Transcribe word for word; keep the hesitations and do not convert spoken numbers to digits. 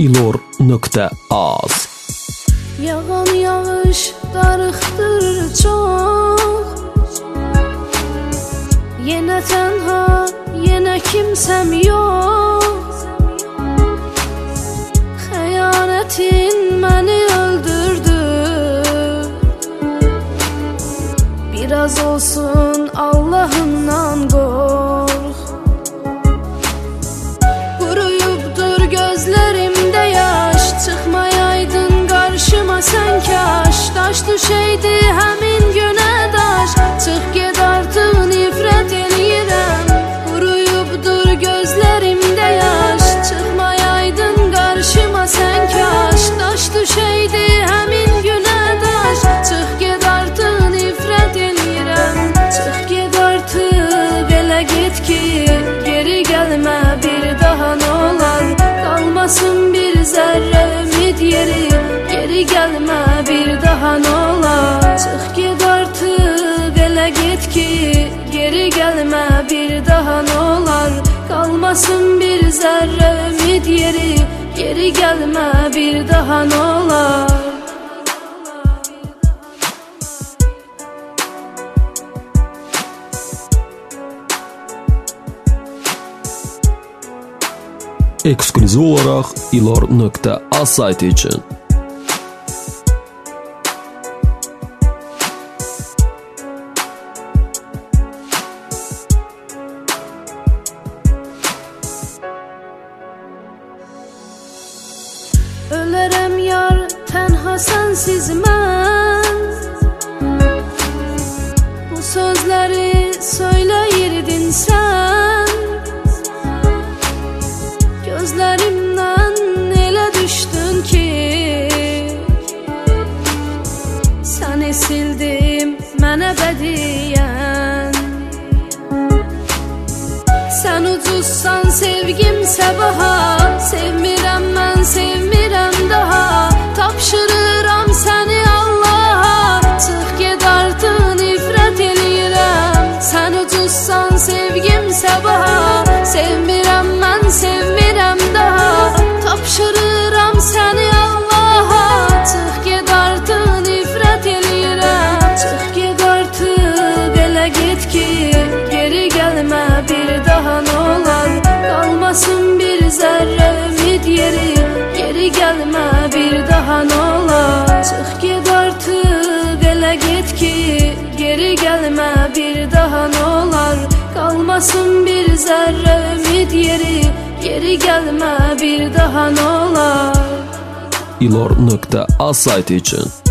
ilor nokta az. Yağan yağış darıxdır çox, yenə tənha, yenə kimsəm yox. Xəyanətin məni öldürdü, biraz olsun Allah'ından qorx. Quruyubdur gözlərimdə yaş, çıxmayaydın qarşıma sən kaş. Daş düşəydi həmin günə daş, çıx get artıq nifrət eləyirəm. Quruyubdur gözlərimdə yaş, çıxmayaydın qarşıma sən kaş. Daş düşəydi həmin günə daş, çıx get artıq nifrət eləyirəm. Çıx get artıq elə get ki, geri gəlmə bir daha nolar. Qalmasın bir zərrə ümid yeri, geri gəlmə bir daha nolar. Çıx get artıq elə get ki, geri gəlmə bir daha nolar. Qalmasın bir zərrə ümid yeri, geri gəlmə bir daha nolar. Eksklüziv olaraq ilor nokta az sayti üçün. Ölərəm yar, tənha sənsiz mən. Bu sözləri söyləyirdin sən. Gözlərimdən elə düşdün ki, səni sildim mənə bədiyən. Sən ucuzsan sevgim səbaha, sevmirəm mən sevmirəm daha. Tapşırıram səni Allaha, çıx get artıq nifrət eləyirəm. Sən ucuzsan sevgim səbaha, sevmirəm mən sevmirəm daha. Tapşırıram səni Allaha, çıx get artıq nifrət eləyirəm. Çıx get artıq elə get ki, geri gəlmə bir daha nolar. Qalmasın bir zərrə ümid yeri, geri gəlmə bir daha nolar. Çıx get artıq elə get ki, geri gəlmə bir daha nolar. Qalmasın bir zərrə ümid yeri, geri gəlmə bir daha nolar. ilor nokta az sayti üçün.